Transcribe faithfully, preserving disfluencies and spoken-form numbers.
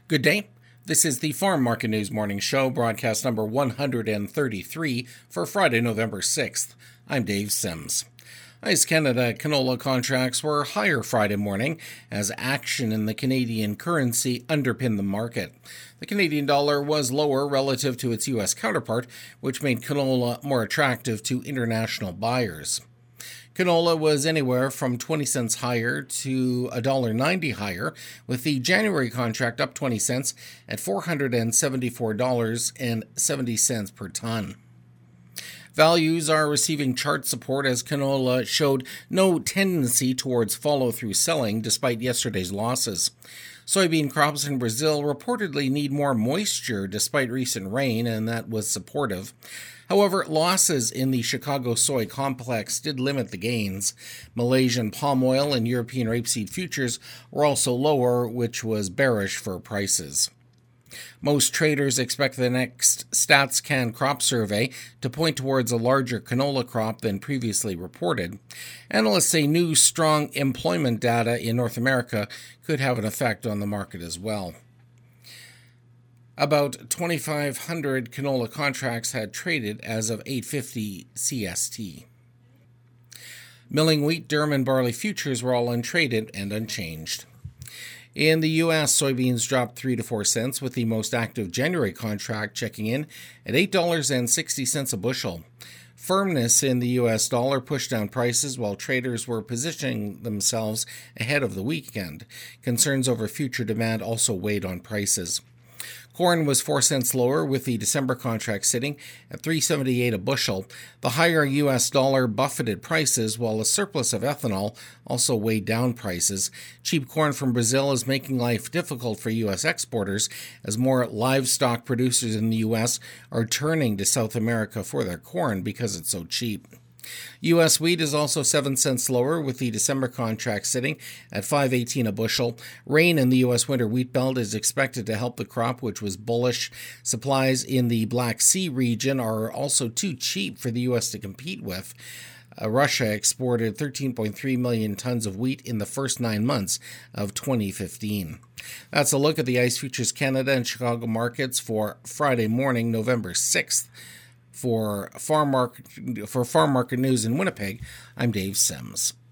Good day. This is the Farm Market News Morning Show, broadcast number one hundred thirty-three for Friday, November sixth. I'm Dave Sims. Ice Canada canola contracts were higher Friday morning as action in the Canadian currency underpinned the market. The Canadian dollar was lower relative to its U S counterpart, which made canola more attractive to international buyers. Canola was anywhere from twenty cents higher to one dollar ninety higher, with the January contract up twenty cents at four hundred seventy-four dollars and seventy cents per ton. Values are receiving chart support as canola showed no tendency towards follow-through selling despite yesterday's losses. Soybean crops in Brazil reportedly need more moisture despite recent rain, and that was supportive. However, losses in the Chicago soy complex did limit the gains. Malaysian palm oil and European rapeseed futures were also lower, which was bearish for prices. Most traders expect the next StatsCan crop survey to point towards a larger canola crop than previously reported. Analysts say new, strong employment data in North America could have an effect on the market as well. About twenty-five hundred canola contracts had traded as of eight fifty C S T. Milling wheat, durum, and barley futures were all untraded and unchanged. In the U S, soybeans dropped three to four cents, with the most active January contract checking in at eight dollars and sixty cents a bushel. Firmness in the U S dollar pushed down prices while traders were positioning themselves ahead of the weekend. Concerns over future demand also weighed on prices. Corn was four cents lower, with the December contract sitting at three seventy-eight a bushel. The higher U S dollar buffeted prices, while a surplus of ethanol also weighed down prices. Cheap corn from Brazil is making life difficult for U S exporters as more livestock producers in the U S are turning to South America for their corn because it's so cheap. U S wheat is also seven cents lower, with the December contract sitting at five eighteen a bushel. Rain in the U S winter wheat belt is expected to help the crop, which was bullish. Supplies in the Black Sea region are also too cheap for the U S to compete with. Uh, Russia exported thirteen point three million tons of wheat in the first nine months of twenty fifteen. That's a look at the ICE Futures Canada and Chicago markets for Friday morning, November sixth. For Farm Market, for Farm Market News in Winnipeg, I'm Dave Sims.